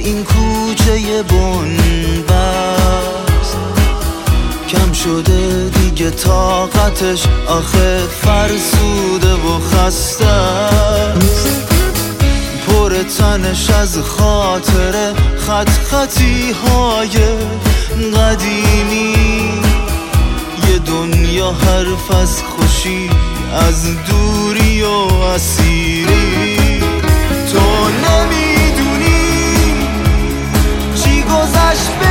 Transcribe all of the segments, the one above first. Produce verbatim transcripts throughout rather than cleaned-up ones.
این کوچه بنبست کم شده دیگه طاقتش، آخه فرسوده و خسته است. پر تنش از خاطره، خط خطی های قدیمی، یه دنیا حرف از خوشی، از دوری و اسیری. تو نمیدونی چی گذشت به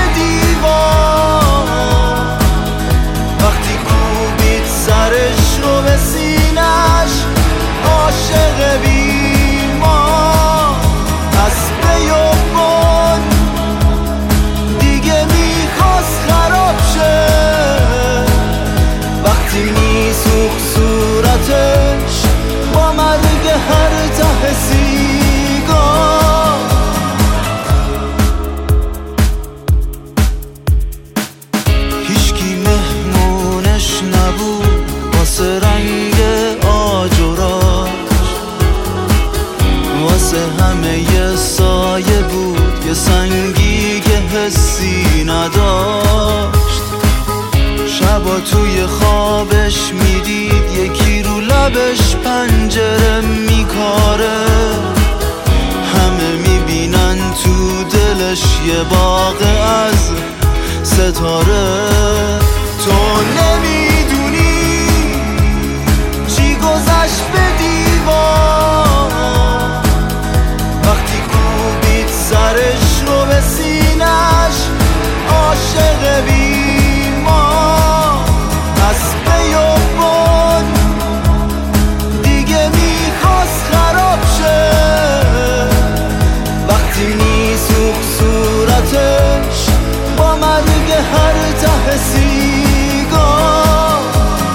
دیوار وقتی کوبید سرش رو به سینش. عاشق بیمار از بیابان دیگه میخواست خراب شه وقتی میسوخت صورتش با مرگ هر ته سیگار. هیچکی مهمونش نبود واسه رنگ آجراش، واسه همه یه سایه بود، یه سنگی که حسی نداشت. شبا توی خوابش میدید یکی رو لبش پنجره میکاره، همه میبینن تو دلش یه باغ از ستاره. تو نمیدونی چی گذشت به دیوار وقتی کوبید سرش رو به سینش. عاشق بیمار از بیابان دیگه میخواست خراب شه وقتی میسوخت صورتش با مرگ هر ته سیگار.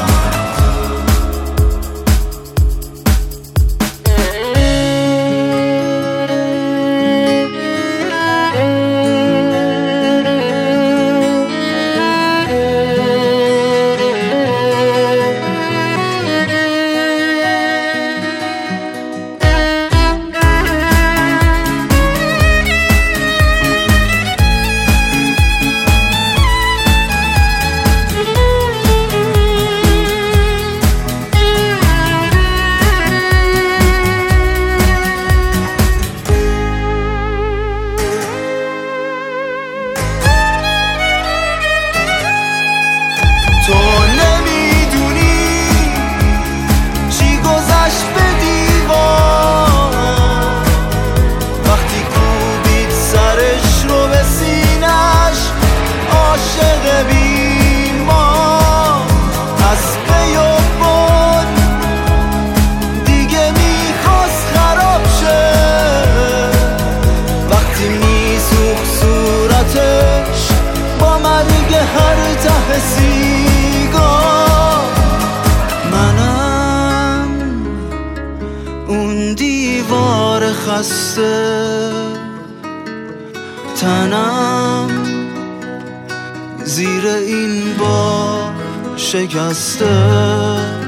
تو نمیدونی چی گذشت به دیوار وقتی کوبید سرش رو به سینش. عاشق بیمار از بیابان دیگه میخواست خراب شه وقتی میسوخت صورتش با مرگ هر ته سیگار. منم اون دیوار خسته، تنم زیر این با شکسته.